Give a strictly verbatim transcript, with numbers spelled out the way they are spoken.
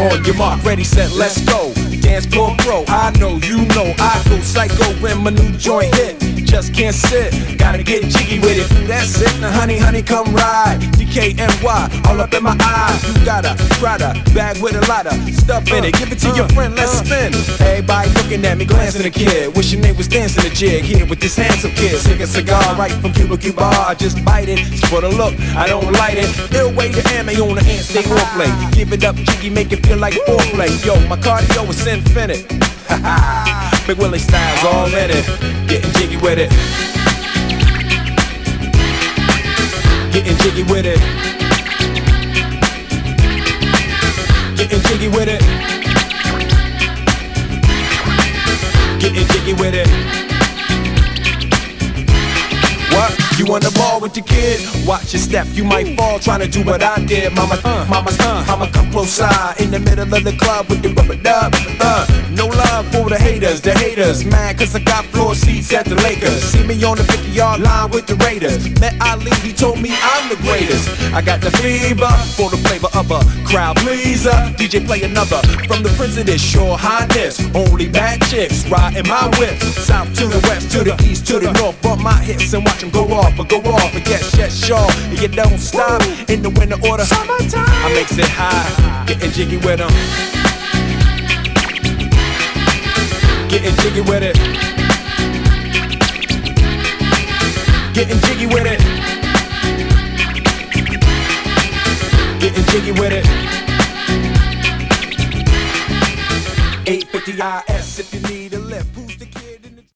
On your mark, ready, set, let's go. Dance floor pro, I know, you know, I go psycho when my new joint hit. Just can't sit, gotta get jiggy with it. That's it, now honey, honey, come ride. D K N Y, all up in my eyes. You got a Prada bag with a lot of stuff in it. Give it to your friend, let's spin. Everybody looking at me, glancing at the kid. Wishing they was dancing the jig here with this handsome kid. Take a cigar right from Cuba Cuba. I just bite it, it's for the look, I don't light it. Ill way to ammo on the hand, stay on play. Give it up, jiggy, make it feel like foreplay. Yo, my cardio is infinite. Big Willie style's all in it. Getting jiggy with it. Getting jiggy with it. Getting jiggy with it. Getting jiggy with it. What? You on the ball with your kid? Watch your step, you might fall trying to do what I did. Mama, uh, mama, uh, I'ma come close side in the middle of the club with the rubber dub. Uh, no love for the haters, the haters mad cause I got floor seats at the Lakers. See me on the fifty yard line with the Raiders. Met Ali, he told me I'm the greatest. I got the fever for the flavor of a crowd pleaser. D J play another from the Prince of this Shore Highness. Only bad chicks riding my whip. South to the west, to the east, to the north. Bump my hips and watch them go off. But go off and yes, yes, sure. And you don't stop in the winter order. Summertime. I makes it high, getting jiggy with them. Getting jiggy with it. Getting jiggy with it. Getting jiggy with it. eight fifty I S if you need a lift.